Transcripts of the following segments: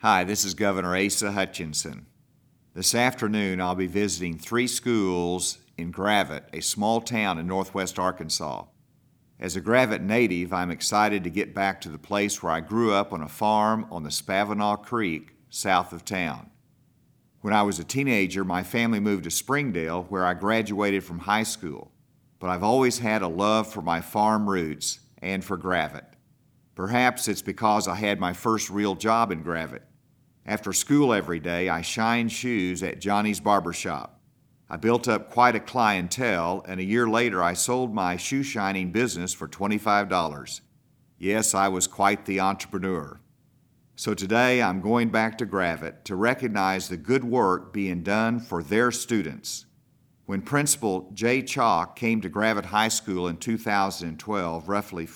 Hi, this is Governor Asa Hutchinson. This afternoon, I'll be visiting 3 schools in Gravette, a small town in northwest Arkansas. As a Gravette native, I'm excited to get back to the place where I grew up on a farm on the Spavinaw Creek, south of town. When I was a teenager, my family moved to Springdale, where I graduated from high school, but I've always had a love for my farm roots and for Gravette. Perhaps it's because I had my first real job in Gravette. After school every day, I shined shoes at Johnny's Barber Shop. I built up quite a clientele, and a year later I sold my shoe shining business for $25. Yes, I was quite the entrepreneur. So today I'm going back to Gravette to recognize the good work being done for their students. When Principal Jay Chalk came to Gravette High School in 2012, roughly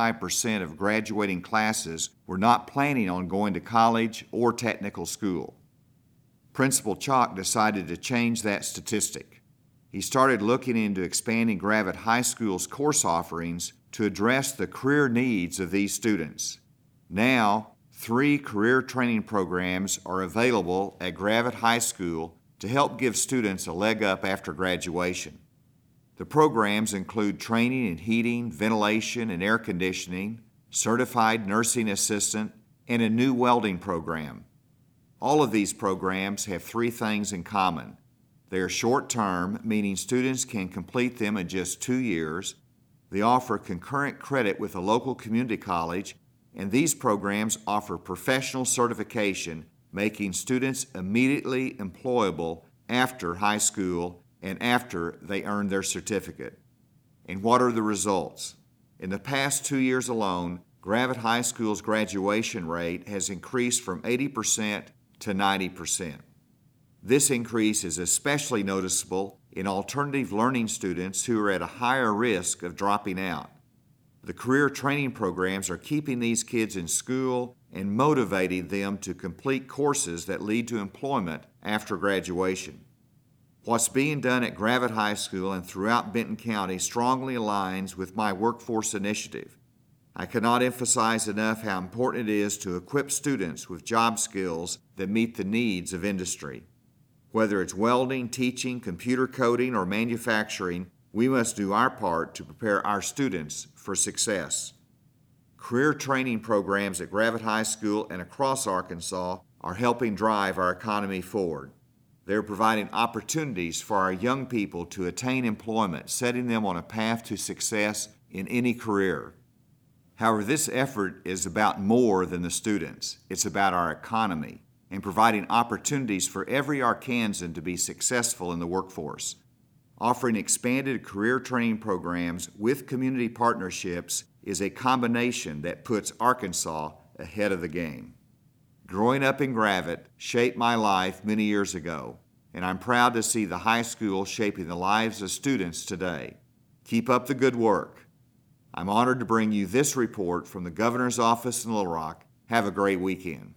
45% of graduating classes were not planning on going to college or technical school. Principal Chalk decided to change that statistic. He started looking into expanding Gravette High School's course offerings to address the career needs of these students. Now, 3 career training programs are available at Gravette High School to help give students a leg up after graduation. The programs include training in heating, ventilation, and air conditioning, certified nursing assistant, and a new welding program. All of these programs have 3 things in common. They are short-term, meaning students can complete them in just 2 years. They offer concurrent credit with a local community college, and these programs offer professional certification, making students immediately employable after high school and after they earn their certificate. And what are the results? In the past 2 years alone, Gravette High School's graduation rate has increased from 80% to 90%. This increase is especially noticeable in alternative learning students who are at a higher risk of dropping out. The career training programs are keeping these kids in school and motivating them to complete courses that lead to employment after graduation. What's being done at Gravette High School and throughout Benton County strongly aligns with my workforce initiative. I cannot emphasize enough how important it is to equip students with job skills that meet the needs of industry. Whether it's welding, teaching, computer coding, or manufacturing, we must do our part to prepare our students for success. Career training programs at Gravette High School and across Arkansas are helping drive our economy forward. They're providing opportunities for our young people to attain employment, setting them on a path to success in any career. However, this effort is about more than the students. It's about our economy and providing opportunities for every Arkansan to be successful in the workforce. Offering expanded career training programs with community partnerships is a combination that puts Arkansas ahead of the game. Growing up in Gravette shaped my life many years ago, and I'm proud to see the high school shaping the lives of students today. Keep up the good work. I'm honored to bring you this report from the Governor's Office in Little Rock. Have a great weekend.